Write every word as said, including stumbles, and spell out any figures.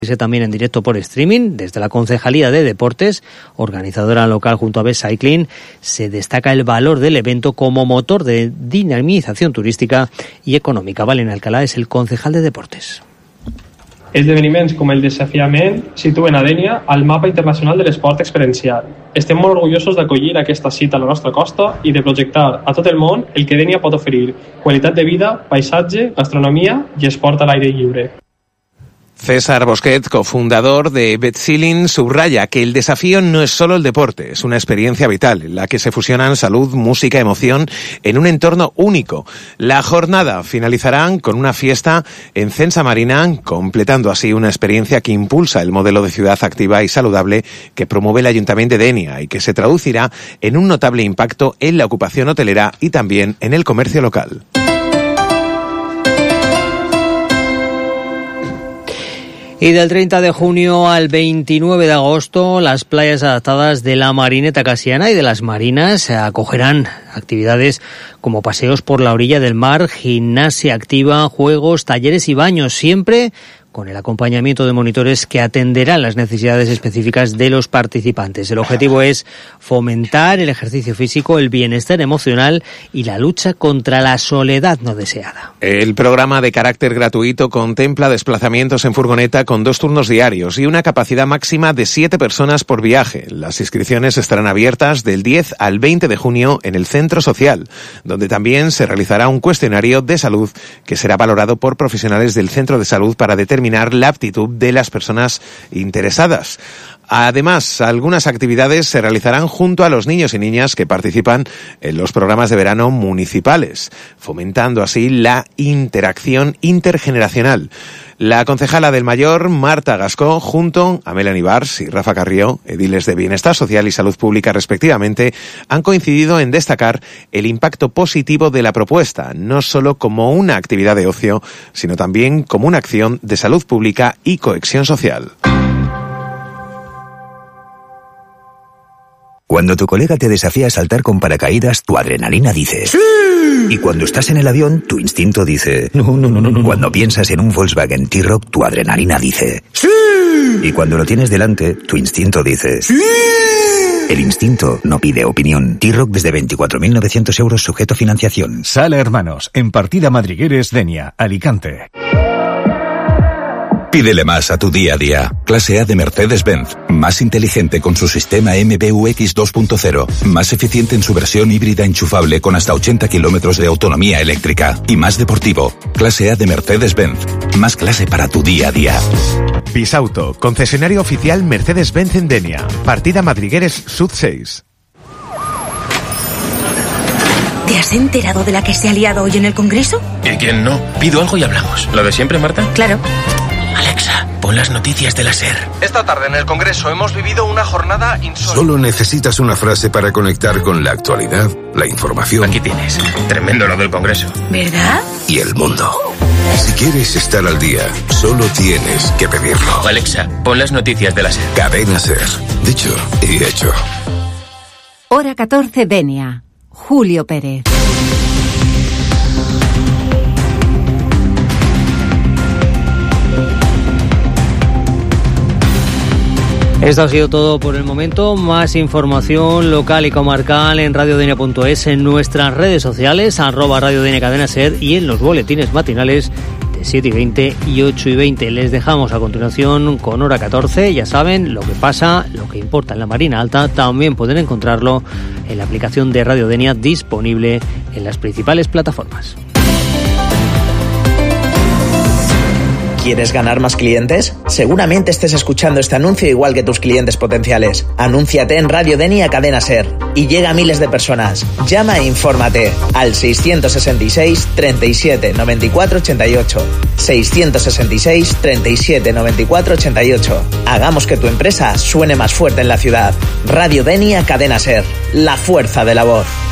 También en directo por streaming desde la Concejalía de Deportes, organizadora local junto a Best Cycling. Se destaca el valor del evento como motor de dinamización turística y econòmica. Valen Alcalá és el concejal de Deportes. Esdeveniments com el desafiament situen a Dénia al mapa internacional de l'esport experiencial. Estem molt orgullosos d'acollir aquesta cita a la nostra costa i de projectar a tot el món el que Dénia pot oferir: qualitat de vida, paisatge, gastronomia i esport a l'aire lliure. César Bosquet, cofundador de Betcilin, subraya que el desafío no es solo el deporte, es una experiencia vital en la que se fusionan salud, música, emoción en un entorno único. La jornada finalizará con una fiesta en Censa Marina, completando así una experiencia que impulsa el modelo de ciudad activa y saludable que promueve el Ayuntamiento de Dénia y que se traducirá en un notable impacto en la ocupación hotelera y también en el comercio local. Y del treinta de junio al veintinueve de agosto, las playas adaptadas de la Marineta Casiana y de las Marinas acogerán actividades como paseos por la orilla del mar, gimnasia activa, juegos, talleres y baños, siempre con el acompañamiento de monitores que atenderán las necesidades específicas de los participantes. El objetivo es fomentar el ejercicio físico, el bienestar emocional y la lucha contra la soledad no deseada. El programa de carácter gratuito contempla desplazamientos en furgoneta con dos turnos diarios y una capacidad máxima de siete personas por viaje. Las inscripciones estarán abiertas del diez al veinte de junio en el Centro Social, donde también se realizará un cuestionario de salud que será valorado por profesionales del Centro de Salud para determinar la aptitud de las personas interesadas. Además, algunas actividades se realizarán junto a los niños y niñas que participan en los programas de verano municipales, fomentando así la interacción intergeneracional. La concejala del Mayor, Marta Gascó, junto a Melanie Bars y Rafa Carrió, ediles de Bienestar Social y Salud Pública respectivamente, han coincidido en destacar el impacto positivo de la propuesta, no solo como una actividad de ocio, sino también como una acción de salud pública y cohesión social. Cuando tu colega te desafía a saltar con paracaídas, tu adrenalina dice ¡sí! Y cuando estás en el avión, tu instinto dice no, no, no, no, no. Cuando piensas en un Volkswagen T-Roc, tu adrenalina dice ¡sí! Y cuando lo tienes delante, tu instinto dice ¡sí! El instinto no pide opinión. T-Roc desde veinticuatro mil novecientos euros sujeto a financiación. Sala Hermanos, en Partida Madrigueres, Dénia, Alicante. Pídele más a tu día a día. Clase A de Mercedes-Benz. Más inteligente con su sistema M B U X dos punto cero. Más eficiente en su versión híbrida enchufable con hasta ochenta kilómetros de autonomía eléctrica. Y más deportivo. Clase A de Mercedes-Benz. Más clase para tu día a día. Bisauto, concesionario oficial Mercedes-Benz en Dénia. Partida Madrigueres Sud seis. ¿Te has enterado de la que se ha liado hoy en el Congreso? ¿Y quién no? Pido algo y hablamos. ¿Lo de siempre, Marta? Claro. Alexa, pon las noticias de la SER. Esta tarde en el Congreso hemos vivido una jornada insólita. Solo necesitas una frase para conectar con la actualidad, la información. Aquí tienes. Tremendo lo del Congreso. ¿Verdad? Y el mundo. Si quieres estar al día, solo tienes que pedirlo. Alexa, pon las noticias de la SER. Cadena SER. Dicho y hecho. Hora catorce, Dénia. Julio Pérez. Esto ha sido todo por el momento. Más información local y comarcal en radiodenia punto es, en nuestras redes sociales, arroba Radio Dénia Cadena Ser, y en los boletines matinales de siete y veinte y ocho y veinte. Les dejamos a continuación con Hora catorce. Ya saben, lo que pasa, lo que importa en la Marina Alta, también pueden encontrarlo en la aplicación de Radio Dénia, disponible en las principales plataformas. ¿Quieres ganar más clientes? Seguramente estés escuchando este anuncio igual que tus clientes potenciales. Anúnciate en Radio Dénia Cadena Ser y llega a miles de personas. Llama e infórmate al seiscientos sesenta y seis, treinta y siete, noventa y cuatro, ochenta y ocho. seiscientos sesenta y seis, treinta y siete, noventa y cuatro, ochenta y ocho. Hagamos que tu empresa suene más fuerte en la ciudad. Radio Dénia Cadena Ser. La fuerza de la voz.